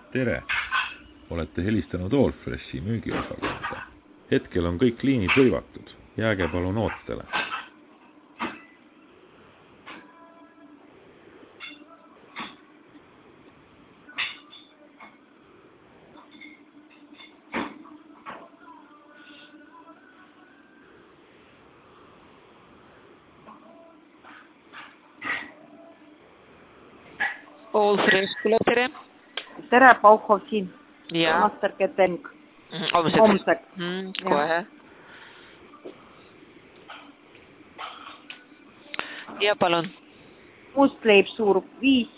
Tere! Olete helistanud Allfreshi müügiosakonda. Hetkel on kõik liinid hõivatud. Jääge palun ootele. Allfresh, kuule, tere! Tere, Pauhov siin. Ja. Master Keteng. Homseks. Kohe. Ja palun. Mustleib suur 5.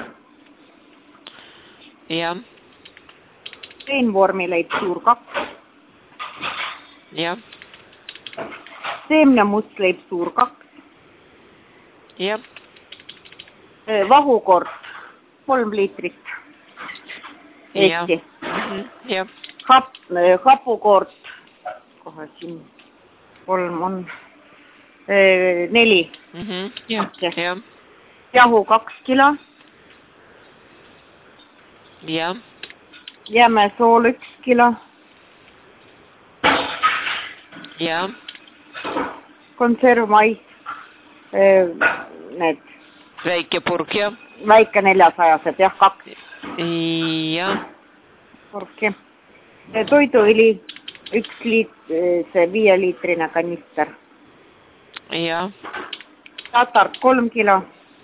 Ja. Peenvormileib suur 2. Ja. Seemne mustleib suur 2. Ja. Vahukord 3 liitrit. Eesti. Ja. Hapukord. Kohe siin 3 on. 4. Ja. Ja. Jahu 2 kilo. Ja. Jämesool 1 kilo. Ja. Konservmais. Need. Väike purk, ja. Väike 400-sed, jah, 2. Ja. Purki. Toiduõli 1 see 5-liitrine kanister. Ja. Tatart 3 kilo.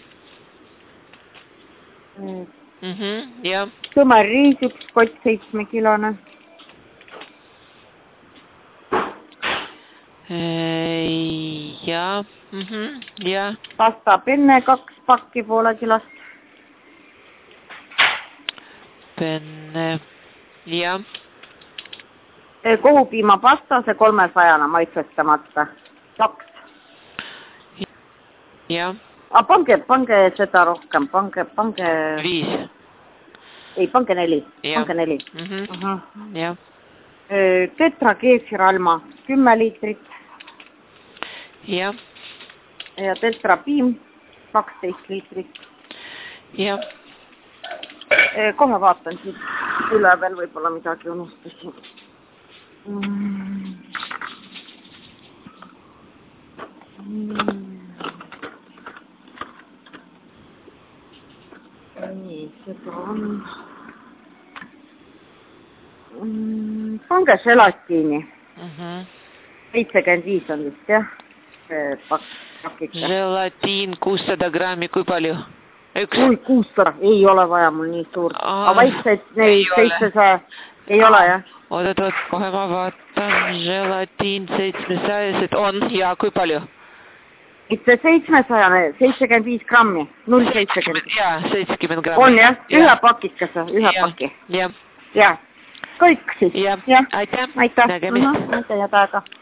Ja. Tõmer riis 1 kott 7-kilone. Ja. Ja. Pasta penne 2 pakki poole kilost. Penne. Ja. Kohupiimapasta, see 300 maitsestamata. 2. Ja. Pange seda rohkem, pange... 5. Ei, pange 4. Ja. Pange 4. Ja. Tetra keesiralma 10 liitrit. Ja. Ja tetra piim 12 liitrit. Ja. Kohe vaatan siit üle veel, võib-olla midagi unustasin. Nii, seda on. Pange želatiini. 75 on vist, jah? Pakikka. Želatiin 600 grammi, kui palju? 1. Oi, 600. Ei ole vaja mul nii suurt. Aga vaikseid 700 ei ole, jah? Oot, kohe ma vaatan. Želatiin 700 on ja kui palju? Mitte 700, 75 grammi. 0,70. Jaa, 70 grammi. On, jah? Ühe pakikese, ühe paki. Jah. Jah. Kõik siis. Jah. Aitäh. Aitäh. Nägemist. Aitäh ja päeva.